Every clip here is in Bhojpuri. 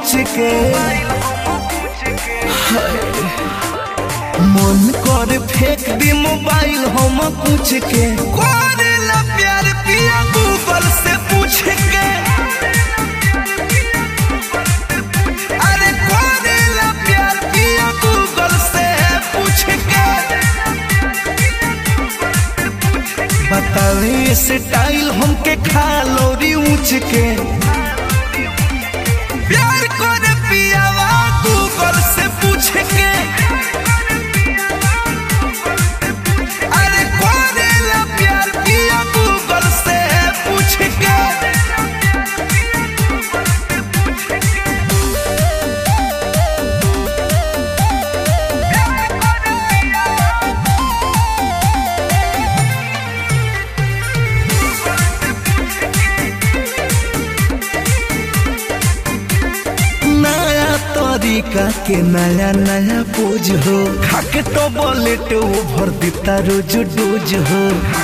पूछ के मन कर फेंक दी मोबाइल हम पूछ के करेला प्यार पिया गूगल से पूछ के अरे करेला प्यार पिया गूगल से पूछ के बतावे स्टाइल हमके खा लोरी ऊंच के प्यार कर पियावा गूगल से पूछ के अरे करेला प्यार पिया गूगल से पूछ के तरीका के नया नया पोज हो खाके तो बोलेट ओभर देता रोज डोज हो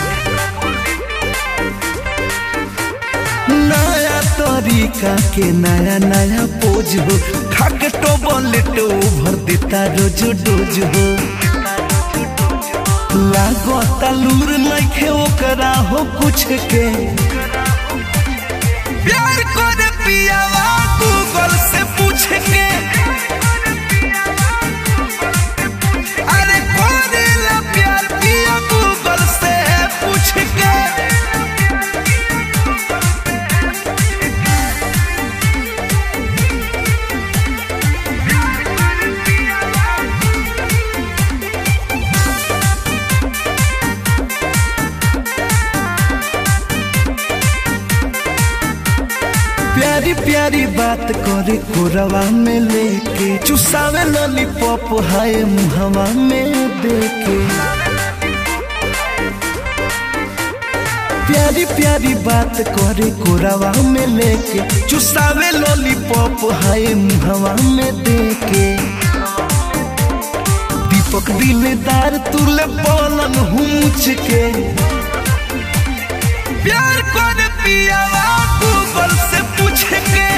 नया तरीका के नया नया पोज हो खाके तो बोलेट ओभर देता रोज डोज हो लागता लूर नइखे ओकरा हो कुछ के प्यार कर पियावा गूगल से पूछ के अरे करेला प्यार पिया गूगल से पूछ के प्यारी प्यारी बात करे कोरवा में लेके चुसावे लॉलीपॉप हाय मुहवा में देके प्यारी प्यारी बात करे कोरवा में लेके चुसावे लॉलीपॉप हाय मुहवा में देके दीपक दिलदार तुले बोलन हुच के प्यार कर पियावा गूगल से पूछ के